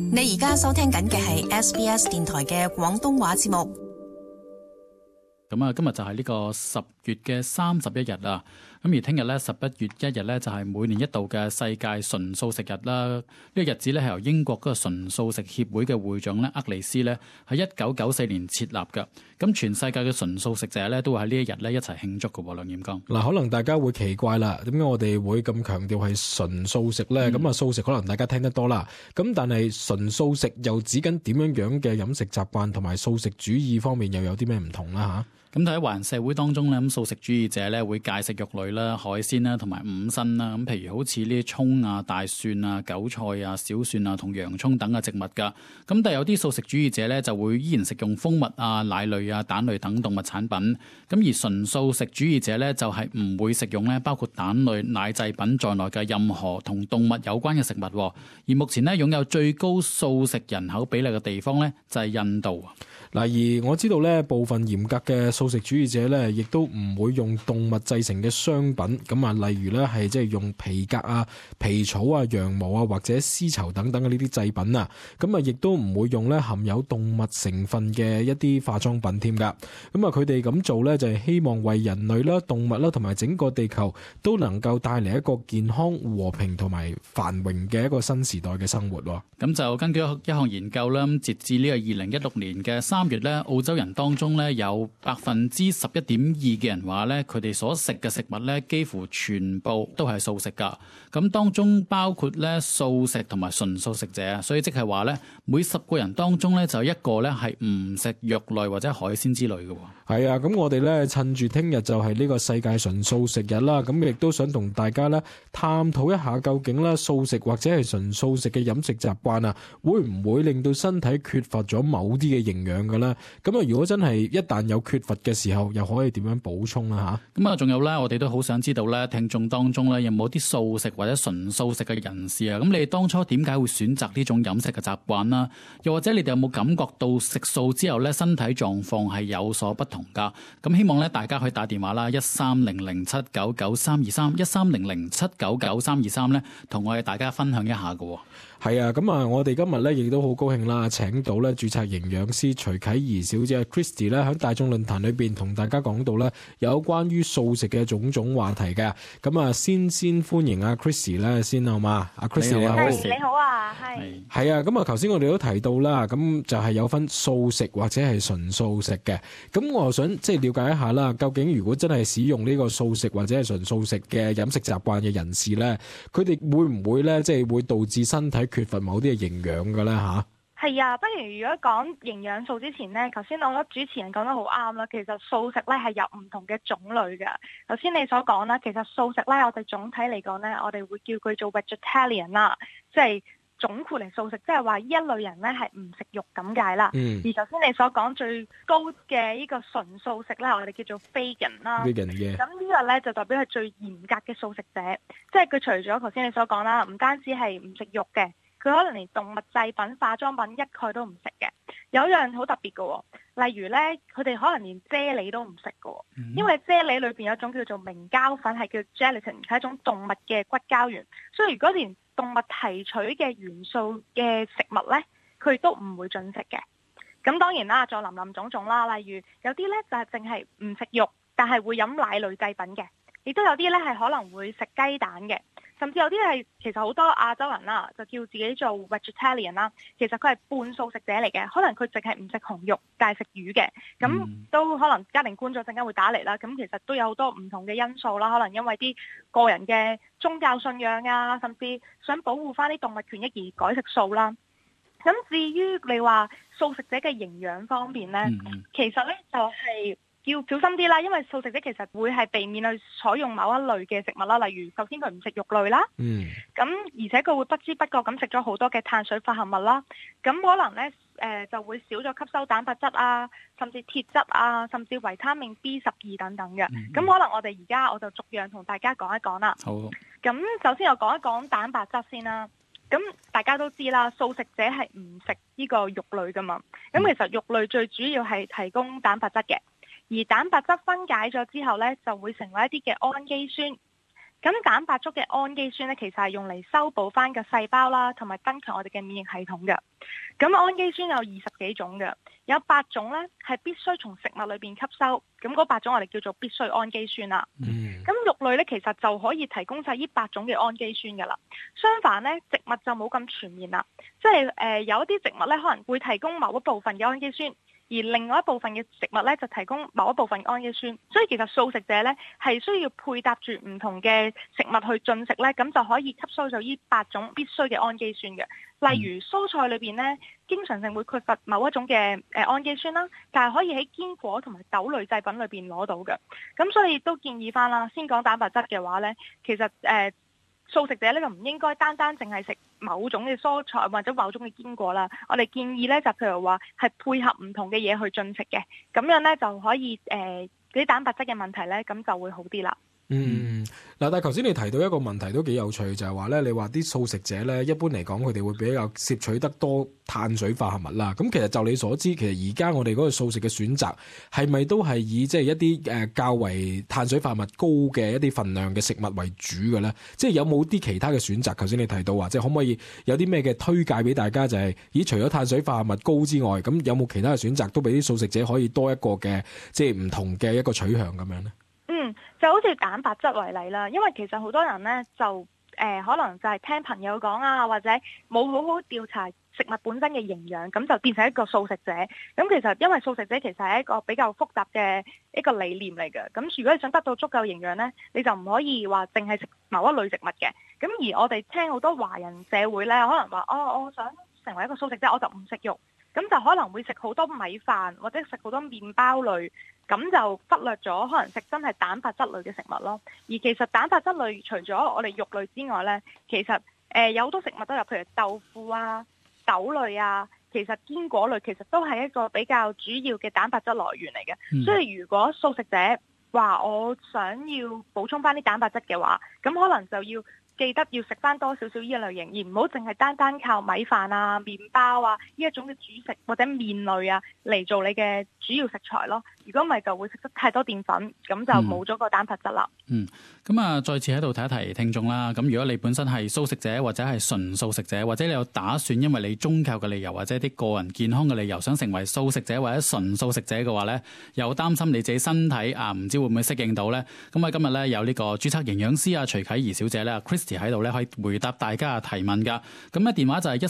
你而家收聽緊嘅係 SBS 電台嘅廣東話節目。 咁啊，今日就係呢個10月嘅31日啦。咁而聽日咧11月1日咧就係每年一度嘅世界純素食日啦。呢個日子咧係由英國嗰個純素食協會嘅會長咧厄里斯咧喺1994年設立嘅。咁全世界嘅純素食者咧都會喺呢一日咧一齊慶祝嘅。梁彥剛， 嗱，可能大家會奇怪啦，點解我哋會咁強調係純素食咧？咁素食可能大家聽得多啦。咁但係純素食又指緊點樣嘅飲食習慣，同埋素食主義方面又有啲咩唔同啦？ 咁喺華人社會當中咧，咁素食主義者咧會戒食肉類啦、海鮮啦同埋五辛啦。咁譬如好似呢啲蔥啊、大蒜啊、韭菜啊、小蒜啊同洋蔥等嘅植物噶。咁但係有啲素食主義者咧就會依然食用蜂蜜啊、奶類啊、蛋類等動物產品。咁而純素食主義者咧就係唔會食用咧包括蛋類、奶製品在內嘅任何同動物有關嘅食物。而目前咧擁有最高素食人口比例嘅地方咧就係印度。 嗱，而我知道咧部分嚴格嘅素食主義者咧，亦都唔會用動物製成嘅商品，咁啊，例如咧係即係用皮革啊、皮草啊、羊毛啊或者絲綢等等嘅呢啲製品啊，咁啊，亦都唔會用咧含有動物成分嘅一啲化妝品添噶。咁啊，佢哋咁做咧就係希望為人類啦、動物啦同埋整個地球都能夠帶嚟一個健康、和平同埋繁榮嘅一個新時代嘅生活。 咁就根據一項研究啦，截至呢個2016年嘅3月咧，澳洲人當中咧有11.2%嘅人話咧，佢哋所食嘅食物咧幾乎全部都係素食噶。咁當中包括咧素食同埋純素食者，所以即係話咧每10個人當中咧就有一個咧係唔食肉類或者海鮮之類嘅。 係啊，咁我哋咧趁住聽日就係呢個世界純素食日啦，咁亦都想同大家咧探討一下究竟咧素食或者係純素食嘅飲食習慣啊，會唔會令到身體缺乏咗某啲嘅營養嘅咧？咁啊，如果真係一旦有缺乏嘅時候，又可以點樣補充啦？ 咁啊，仲有咧，我哋都好想知道咧，聽眾當中咧有冇啲素食或者純素食嘅人士啊？咁你哋當初點解會選擇呢種飲食嘅習慣啦？又或者你哋有冇感覺到食素之後咧身體狀況係有所不同噶？咁希望咧大家可以打電話啦，1300799323，1300799323咧，同我哋大家分享一下噶。 係啊，咁啊，我哋今日咧亦都好高興啦，請到咧註冊營養師徐啟儀小姐 Christy 咧喺大眾論壇裏邊同大家講到咧有關於素食嘅種種話題嘅。咁啊，先歡迎阿 Christy 咧先好嘛？阿 Christy 你好， 你好啊， 係啊，咁啊，頭先我哋都提到啦，咁就係有分素食或者係純素食嘅。咁我又想即係了解一下啦，究竟如果真係使用呢個素食或者係純素食嘅飲食習慣嘅人士咧，佢哋會唔會咧即係會導致身體缺乏某啲嘅營養嘅咧吓？ 係啊，不如如果講營養素之前呢，頭先我覺得主持人講得好啱啦。其實素食咧係有唔同嘅種類嘅。頭先你所講啦，其實素食咧，我哋總體嚟講咧，我哋會叫佢做 vegetarian 啦，即係總括嚟素食，即係話呢一類人咧係唔食肉咁解啦。而頭先你所講最高嘅呢個純素食咧，我哋叫做 vegan 啦。 vegan 嘅。咁呢個咧就代表係最嚴格嘅素食者，即係佢除咗頭先你所講啦，唔單止係唔食肉嘅，佢可能連動物製品、化妝品一概都唔食嘅。有一樣好特別嘅，例如咧，佢哋可能連啫喱都唔食嘅，因為啫喱裏邊有一種叫做明膠粉，係叫 gelatin， 係一種動物嘅骨膠原。所以如果連動物提取嘅元素嘅食物咧，佢都唔會進食嘅。咁當然啦，仲有林林總總啦，例如有啲咧就係淨係唔食肉，但係會飲奶類製品嘅，亦都有啲咧係可能會食雞蛋嘅。甚至有啲係其實好多亞洲人啦，就叫自己做 vegetarian 啦。其實佢係半素食者嚟嘅，可能佢淨係唔食紅肉，但係食魚嘅。咁都可能家庭觀眾陣間會打嚟啦。咁其實都有好多唔同嘅因素啦，可能因為啲個人嘅宗教信仰啊，甚至想保護翻啲動物權益而改食素啦。咁至於你話素食者嘅營養方面呢，其實呢就係要小心啲啦，因為素食者其實會係避免去採用某一類嘅食物啦，例如首先佢唔食肉類啦，咁而且佢會不知不覺咁食咗好多嘅碳水化合物啦，咁可能呢就會少咗吸收蛋白質啊，甚至鐵質啊，甚至維他命 B12等等嘅。咁可能我哋而家我就逐樣同大家講一講啦。好，咁首先我講一講蛋白質先啦。咁大家都知啦，素食者係唔食呢個肉類噶嘛。咁其實肉類最主要係提供蛋白質嘅，而蛋白質分解咗之後呢，就會成為一啲嘅氨基酸。 咁蛋白質嘅氨基酸咧，其實係用嚟修補翻個細胞啦，同埋增強我哋嘅免疫系統嘅。咁氨基酸有20幾種嘅，有8種咧係必須從食物裏邊吸收，咁嗰8種我哋叫做必需氨基酸啦。咁肉類咧其實就可以提供晒呢8種嘅氨基酸噶啦。相反咧，植物就冇咁全面啦，即係有一啲植物咧可能會提供某一部分嘅氨基酸，而另外一部分嘅食物咧就提供某一部分氨基酸，所以其實素食者咧係需要配搭住唔同嘅食物去進食咧，咁就可以吸收咗呢8種必須嘅氨基酸嘅。例如蔬菜裏邊咧，經常性會缺乏某一種嘅氨基酸啦，但係可以喺堅果同埋豆類製品裏邊攞到嘅。咁所以都建議翻啦，先講蛋白質嘅話咧，其實素食者咧就唔應該單單淨係食某種嘅蔬菜或者某種嘅堅果啦。我哋建議咧就譬如話係配合唔同嘅嘢去進食嘅，咁樣咧就可以啲蛋白質嘅問題咧咁就會好啲啦。 嗱，但係頭先你提到一個問題都幾有趣，就係話咧，你話啲素食者咧，一般嚟講佢哋會比較攝取得多碳水化合物啦。咁其實就你所知，其實而家我哋嗰個素食嘅選擇係咪都係以即係一啲較為碳水化合物高嘅一啲份量嘅食物為主嘅咧？即係有冇啲其他嘅選擇？頭先你提到話，即係可唔可以有啲咩嘅推介俾大家？就係除咗碳水化合物高之外，咁有冇其他嘅選擇都俾啲素食者可以多一個嘅即係唔同嘅一個取向咁樣咧？ 就好似蛋白質為例啦，因為其實好多人呢，就可能就係聽朋友講啊，或者冇好好調查食物本身嘅營養，咁就變成一個素食者。咁其實因為素食者其實係一個比較複雜嘅一個理念嚟嘅。咁如果你想得到足夠營養呢，你就唔可以話淨係食某一類食物嘅。咁而我哋聽好多華人社會呢，可能話我想成為一個素食者，我就唔食肉。咁就可能會食好多米飯或者食好多麵包類，咁就忽略咗可能食真係蛋白質類嘅食物咯。而其實蛋白質類除咗我哋肉類之外呢，其實有好多食物都有，譬如豆腐啊、豆類啊，其實堅果類其實都係一個比較主要嘅蛋白質來源嚟嘅。所以如果素食者話我想要補充翻啲蛋白質嘅話，咁可能就要記得要食翻多少少呢一類型，而唔好淨係單單靠米飯啊、麵包啊呢一種嘅主食或者麵類啊嚟做你嘅主要食材咯。如果唔係就會食得太多澱粉，咁就冇咗個蛋白質啦。 咁啊，再次喺度提一提聽眾啦。咁如果你本身係素食者或者係純素食者，或者你有打算因為你宗教嘅理由或者啲個人健康嘅理由想成為素食者或者純素食者嘅話咧，又擔心你自己身體唔知會唔會適應到咧？咁啊今日咧有呢個註冊營養師徐啟儀小姐咧 Christy 喺度咧可以回答大家嘅提問噶。咁咧電話就係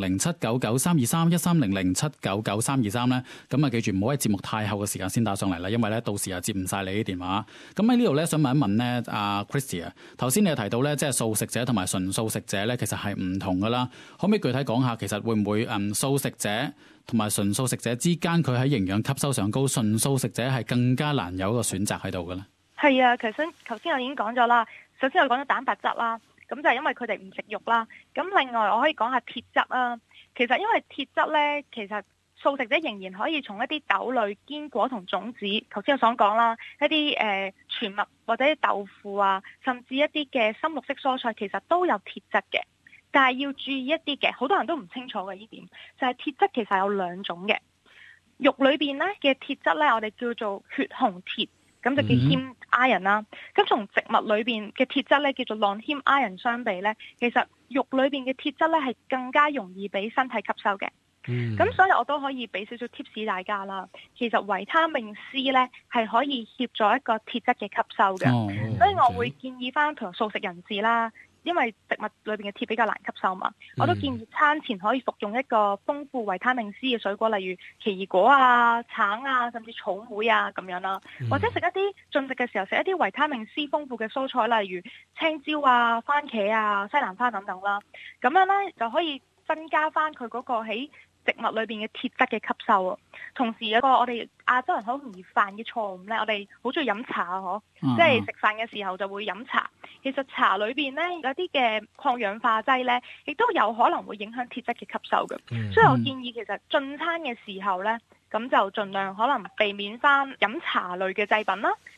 1300799323，1300799323咧。咁啊記住唔好喺節目太後嘅時間先打上嚟啦，因為咧到時又接唔晒你啲電話。咁喺呢度咧想問一問咧Christy 啊，頭先你又提到咧即係素食者同埋純素食者咧其實係唔同噶啦，可唔可以具體講下其實會唔會素食者同埋純素食者之間佢喺營養吸收上高，純素食者係更加難有一個選擇喺度嘅咧？係啊，其實頭先我已經講咗啦，首先我講咗蛋白質啦，咁就係因為佢哋唔食肉啦。咁另外我可以講下鐵質啦，其實因為鐵質咧，其實素食者仍然可以從一啲豆類、堅果同種子，頭先我所講啦，一啲全麥或者豆腐啊，甚至一啲嘅深綠色蔬菜，其實都有鐵質嘅。但係要注意一啲嘅，好多人都唔清楚嘅呢點，就係鐵質其實有2種嘅。肉裏邊咧嘅鐵質咧，我哋叫做血紅鐵，咁就叫 Heme Iron 啦。咁從植物裏邊嘅鐵質咧，叫做 Non-Heme Iron 相比咧，其實肉裏邊嘅鐵質咧係更加容易俾身體吸收嘅。咁所以我都可以俾少少 tips 大家啦。其實維他命 C 咧係可以協助一個鐵質嘅吸收嘅，所以我會建議翻同素食人士啦，因為植物裏邊嘅鐵比較難吸收嘛，我都建議餐前可以服用一個豐富維他命 C 嘅水果，例如奇異果啊、橙啊，甚至草莓啊咁樣啦，或者食一啲進食嘅時候食一啲維他命 C 豐富嘅蔬菜，例如青椒啊、番茄啊、西蘭花等等啦，咁樣咧就可以增加翻佢嗰個喺植物裏邊嘅鐵質嘅吸收啊。同時有個我哋亞洲人好容易犯嘅錯誤咧，我哋好中意飲茶啊，即係食飯嘅時候就會飲茶。其實茶裏邊咧有啲嘅抗氧化劑咧，亦都有可能會影響鐵質嘅吸收嘅。所以我建議其實進餐嘅時候咧，咁就盡量可能避免翻飲茶類嘅製品啦。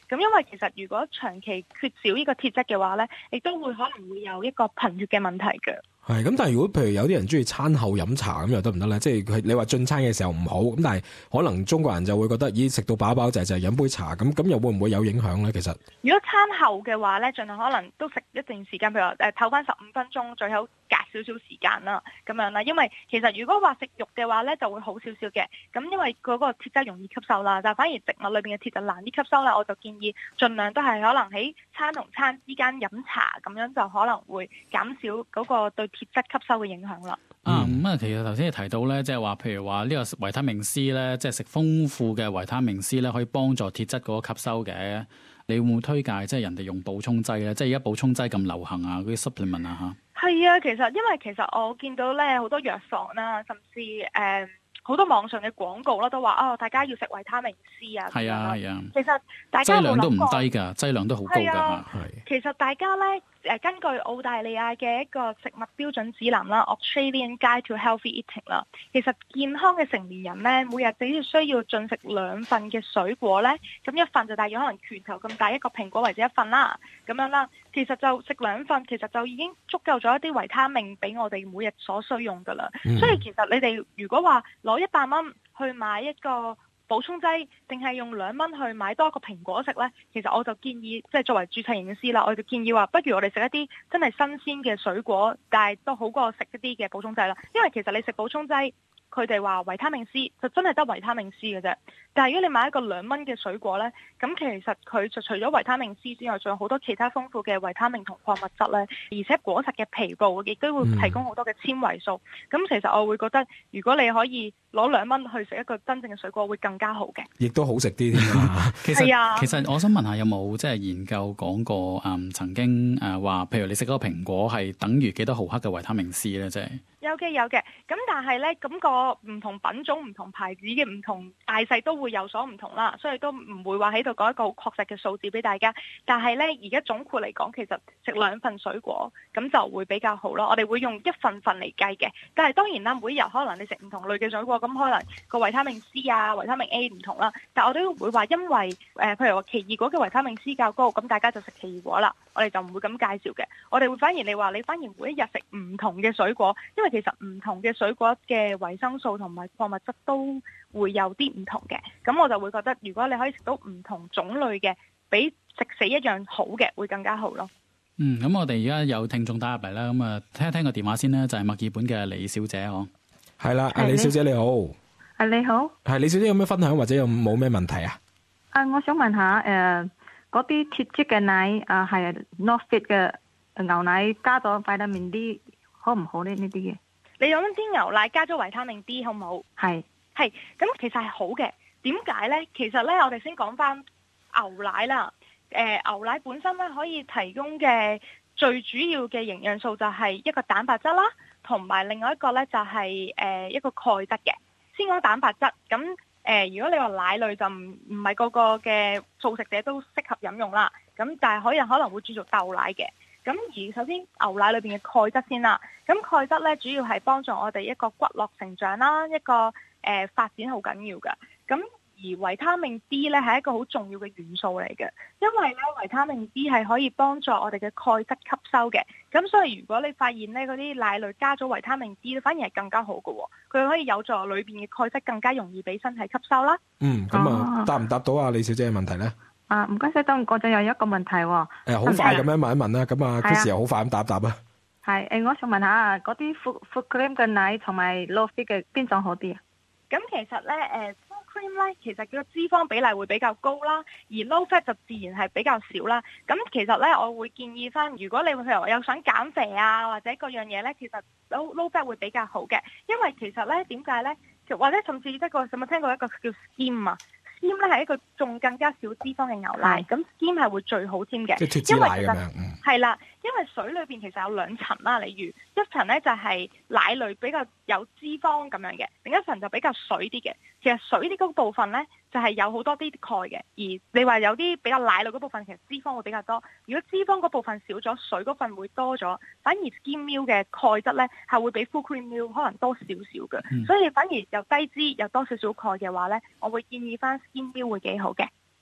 咁因為其實如果長期缺少呢個鐵質嘅話咧，亦都會可能會有一個貧血嘅問題嘅。 係咁，但係如果譬如有啲人中意餐後飲茶咁又得唔得咧？即係你話進餐嘅時候唔好，咁但係可能中國人就會覺得咦食到飽飽就係飲杯茶咁又會唔會有影響咧？其實如果餐後嘅話咧，盡量可能都食一段時間，譬如話唞翻15分鐘，最好隔少少時間啦，咁樣啦。因為其實如果話食肉嘅話咧，就會好少少嘅。咁因為嗰個鐵質容易吸收啦，但係反而植物裏邊嘅鐵就難啲吸收啦。我就建議盡量都係可能喺餐同餐之間飲茶，咁樣就可能會減少嗰個對鐵質吸收嘅影響啦。 其實頭先你提到咧，即係話譬如話呢個維他命 C 咧，即係食豐富嘅維他命 C 咧，可以幫助鐵質嗰個吸收嘅。你會唔會推介即係人哋用補充劑咧？即係而家補充劑咁流行啊，嗰啲 supplement 啊嚇。 係啊，因為其實我見到咧好多藥房啦，甚至好多網上嘅廣告啦，都話大家要食維他命 C 啊。 係啊係啊。 其實大家劑量都唔低㗎，劑量都好高㗎嚇。 其實大家咧根據澳大利亞嘅一個食物標準指南啦 ，Australian Guide to Healthy Eating 啦，其實健康嘅成年人咧，每日只要需要進食2份嘅水果咧，咁一份就大約可能拳頭咁大一個蘋果或者一份啦，咁樣啦。其實就食2份，其實就已經足夠咗一啲維他命俾我哋每日所需用噶啦。所以其實你哋如果話攞100蚊去買一個補充劑，定係用2蚊去買多個蘋果食呢？其實我就建議，即係作為註冊營養師啦，我就建議話，不如我哋食一啲真係新鮮嘅水果，但係都好過食一啲嘅補充劑啦。因為其實你食補充劑，佢哋話維他命 C 就真係得維他命 C 嘅啫。但係如果你買一個2蚊嘅水果呢，咁其實佢就除咗維他命 C 之外，仲有好多其他豐富嘅維他命同礦物質呢。而且果實嘅皮部亦都會提供好多嘅纖維素。咁其實我會覺得，如果你可以攞2蚊去食一個真正嘅水果，會更加好嘅，亦都好食啲添啊！ 其實我想問下，有冇即係研究講過曾經話，譬如你食嗰個蘋果係等於幾多毫克嘅維他命 C 咧？即係有嘅，咁但係咧，咁個唔同品種、唔同牌子嘅唔同大細都會有所唔同啦，所以都唔會話喺度講一個好確實嘅數字俾大家。但係咧，而家總括嚟講，其實食2份水果咁就會比較好咯。我哋會用1份嚟計嘅，但係當然啦，每日可能你食唔同類嘅水果，咁可能個維他命 C 啊、維他命 A 唔同啦。但我都會話，因為譬如話奇異果嘅維他命 C 較高，咁大家就食奇異果啦。我哋就唔會咁介紹嘅，我哋會反而你反而每一日食唔同嘅水果，因為其實唔同嘅水果嘅維生素同埋礦物質都會有啲唔同嘅，咁我就會覺得如果你可以食到唔同種類嘅，比食死一樣好嘅會更加好咯。 咁我哋而家有聽眾打入嚟啦，咁啊聽一聽個電話先啦，就係墨爾本嘅李小姐嗬。係啦，李小姐你好。 你好。 係李小姐有咩分享或者有冇咩問題啊？ 我想問下嗰啲鐵質嘅奶係 Northfit 嘅牛奶加咗維他命 D 好唔好呢？呢啲嘅你用啲牛奶加咗維他命 D 好唔好？係，咁其實係好嘅。點解呢？其實呢，我哋先講翻牛奶啦。牛奶本身咧可以提供嘅最主要嘅營養素就係一個蛋白質啦，同埋另外一個呢就係一個鈣質嘅。先講蛋白質，咁如果你話奶類就唔係個個嘅素食者都適合飲用啦。咁但係可能會轉做豆奶嘅。咁而首先牛奶裏邊嘅鈣質先啦，咁鈣質咧主要係幫助我哋一個骨骼成長啦，一個發展好緊要嘅。咁而維他命 D 咧係一個好重要嘅元素嚟嘅，因為咧維他命 D 係可以幫助我哋嘅鈣質吸收嘅。咁所以如果你發現咧嗰啲奶類加咗維他命 D 咧，反而係更加好嘅。佢可以有助裏邊嘅鈣質更加容易俾身體吸收啦。 咁答唔答到啊李小姐嘅問題咧？ 唔該晒，等我就有一個問題喎。 好快咁樣問一問啦。咁啊 Chris 又好快咁答啊。 係我想問下嗰啲 full cream 嘅奶同埋 low fat 嘅邊種好啲啊？ 咁其實咧full cream 咧其實佢個脂肪比例會比較高啦，而 low fat 就自然係比較少啦。咁其實咧我會建議翻，如果你譬如話有想減肥啊或者各樣嘢咧，其實 low fat 會比較好嘅，因為其實咧點解咧？或者甚至有冇聽過一個叫 skim 啊？skim 咧係一個仲更加少脂肪嘅牛奶，咁 skim 係會最好添嘅， 即係脫脂奶咁樣。 係啦，因為水裏邊其實有2層啦，例如一層咧就係奶類比較有脂肪咁樣嘅，另一層就比較水啲嘅。其實水啲嗰部分咧就係有好多啲鈣嘅，而你話有啲比較奶類嗰部分其實脂肪會比較多。如果脂肪嗰部分少咗，水嗰份會多咗，反而 skim milk 嘅鈣質咧係會比 full cream milk 可能多少少嘅，所以反而又低脂又多少少鈣嘅話咧，我會建議翻 skim milk 會幾好嘅。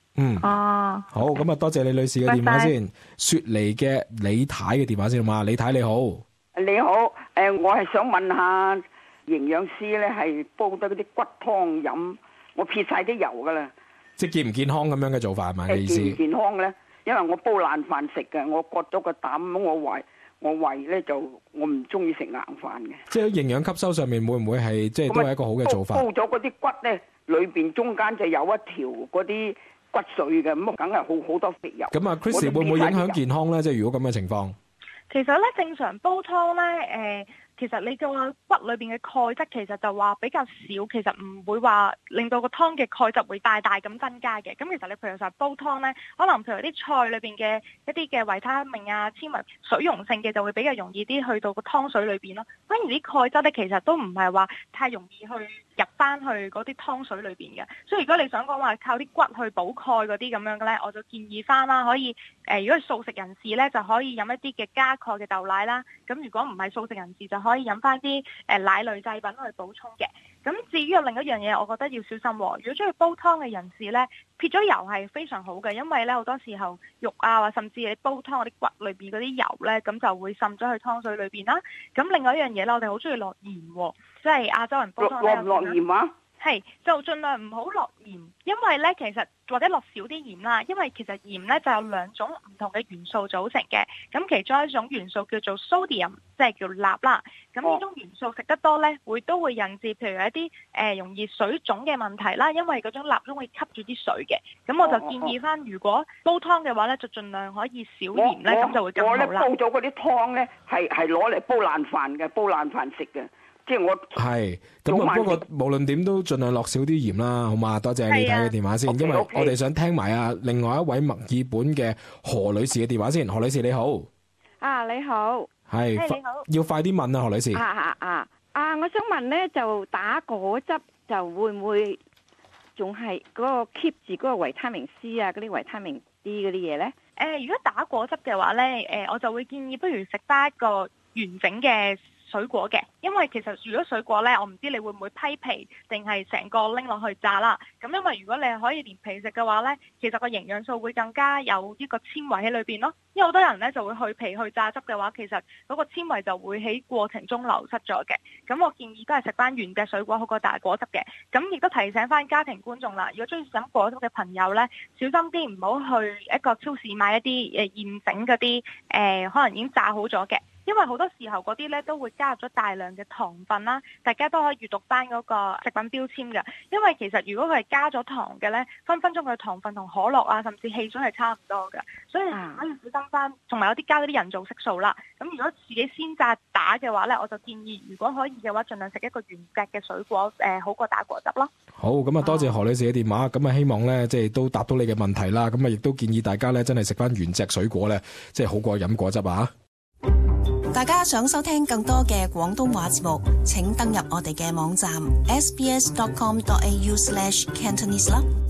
哦， 好，咁啊，多謝李女士嘅電話先。雪梨嘅李太嘅電話先好嘛？李太你好， 你好，我係想問下營養師咧，係煲得嗰啲骨湯飲，我撇晒啲油噶啦， 即係健唔健康咁樣嘅做法係咪？你意思？ 健唔健康咧？因為我煲爛飯食嘅，我割咗個膽，我胃咧就我唔中意食硬飯嘅。即係營養吸收上面會唔會係即係都係一個好嘅做法？煲咗嗰啲骨咧，裏邊中間就有一條嗰啲骨髓嘅，咁梗係好多肥油。咁啊 ，Chris 會唔會影響健康咧？即係如果咁嘅情況？ 其實咧，正常煲湯咧，其實你個骨裏邊嘅鈣質其實就話比較少，其實唔會話令到個湯嘅鈣質會大咁增加嘅。咁其實你譬如話煲湯咧，可能譬如啲菜裏邊嘅一啲嘅維他命啊、纖維、水溶性嘅就會比較容易啲去到個湯水裏邊咯。反而啲鈣質咧，其實都唔係話太容易去入翻去嗰啲湯水裏邊嘅。所以如果你想講話靠啲骨去補鈣嗰啲咁樣嘅咧，我就建議翻啦，可以如果係素食人士咧，就可以飲一啲嘅加鈣嘅豆奶啦。咁如果唔係素食人士，就可以飲翻啲奶類製品去補充嘅。咁至於有另一樣嘢，我覺得要小心喎。如果中意煲湯嘅人士呢，撇咗油係非常好嘅，因為呢好多時候肉啊，或甚至你煲湯嗰啲骨裏邊嗰啲油呢，咁就會滲咗去湯水裏邊啦。咁另外一樣嘢呢，我哋好中意落鹽喎，即係亞洲人煲湯呢，落鹽啊？係，就盡量唔好落鹽，因為呢其實或者落少啲鹽啦，因為其實鹽呢就有兩種唔同嘅元素組成嘅，咁其中一種元素叫做 sodium， 即係叫鈉啦。咁呢種元素食得多呢，都會引致譬如一啲容易水腫嘅問題啦，因為嗰種鈉中會吸住啲水嘅。咁我就建議翻，如果煲湯嘅話呢，就盡量可以少鹽呢，咁就會更好啦。我呢煲咗嗰啲湯呢，係攞嚟煲爛飯嘅，煲爛飯食嘅。即係我係咁啊！不過無論點都盡量落少啲鹽啦，好嘛？多謝你睇嘅電話先，因為我哋想聽埋另外一位墨爾本嘅何女士嘅電話先。何女士你好， 你好， 係你好，要快啲問啊，何女士。 我想問咧，就打果汁就會唔會仲係嗰個 keep 住嗰個維他命 C 啊，嗰啲維他命 D 嗰啲嘢咧？ 如果打果汁嘅話咧，我就會建議不如食翻一個完整嘅水果嘅，因為其實如果水果呢，我唔知你會唔會批皮定係成個拎落去炸啦。咁因為如果你係可以連皮食嘅話呢，其實個營養素會更加有呢個纖維喺裏邊咯。因為好多人呢就會去皮去榨汁嘅話，其實嗰個纖維就會喺過程中流失咗嘅。咁我建議都係食翻原嘅水果好過打果汁嘅。咁亦都提醒翻家庭觀眾啦，如果中意飲果汁嘅朋友呢，小心啲唔好去一個超市買一啲現整嗰啲可能已經炸好咗嘅。因為好多時候嗰啲咧都會加入咗大量嘅糖分啦，大家都可以閱讀翻嗰個食品標籤嘅。因為其實如果佢係加咗糖嘅咧，分分鐘佢嘅糖分同可樂啊，甚至汽水係差唔多嘅，所以可以小心翻。同埋有啲加嗰啲人造色素啦。咁如果自己先炸打嘅話咧，我就建議如果可以嘅話，盡量食一個原隻嘅水果，好過打果汁咯。 好，咁啊多謝何女士嘅電話，咁啊希望咧即係都答到你嘅問題啦。咁啊亦都建議大家咧真係食翻原隻水果咧，即係好過飲果汁啊。 大家想收聽更多嘅廣東話節目，請登入我哋嘅網站 sbs.com.au/cantonese 啦。